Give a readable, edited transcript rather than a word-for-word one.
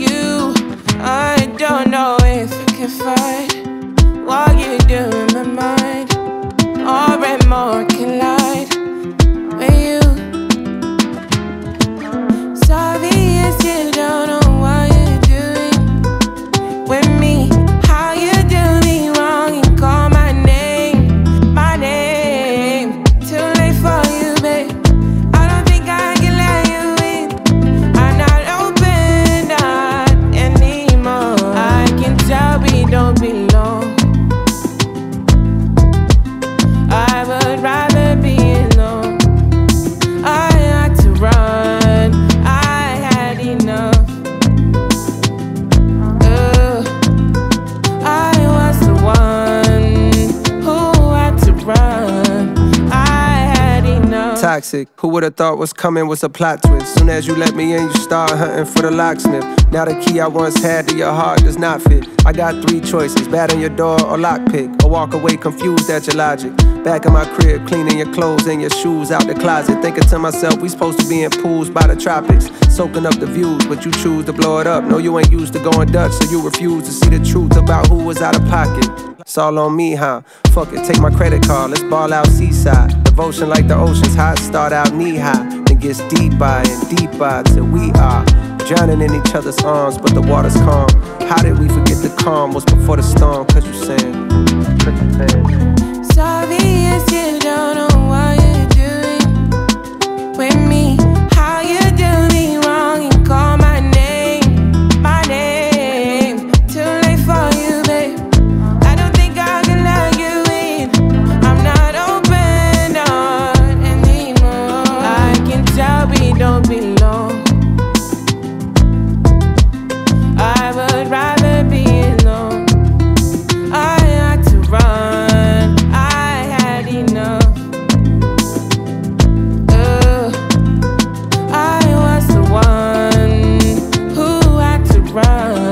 you. I don't know if I can fight what you do in my mind, or more can lie with you. Sorry if you don't know what you're doing with me. How you do me wrong and call my name. Too late for you, babe. I don't think I can let you in. I'm not open up anymore. I can tell we don't belong. I would rather be alone. I had to run, I had enough. I was the one who had to run. I had enough. Toxic, who would've thought what's coming was a plot twist. Soon as you let me in, you start hunting for the locksmith. Now the key I once had to your heart does not fit. I got 3 choices, bat on your door or lockpick, or walk away confused at your logic. Back in my crib, cleaning your clothes and your shoes out the closet, thinking to myself, we supposed to be in pools by the tropics, soaking up the views, but you choose to blow it up. No, you ain't used to going Dutch, so you refuse to see the truth about who was out of pocket. It's all on me, huh? Fuck it, take my credit card, let's ball out seaside. Devotion like the ocean's hot, start out knee high, then gets deeper and deeper till we are drowning in each other's arms, but the water's calm. How did we forget the calm was before the storm? Cause you saying, sorry if you don't know what you're doing with me. How you do me wrong and call my name. Too late for you, babe. I don't think I can let you in. I'm not open up anymore. I can tell we don't belong. I would rather be alone. I had to run, I had enough. I was the one who had to run.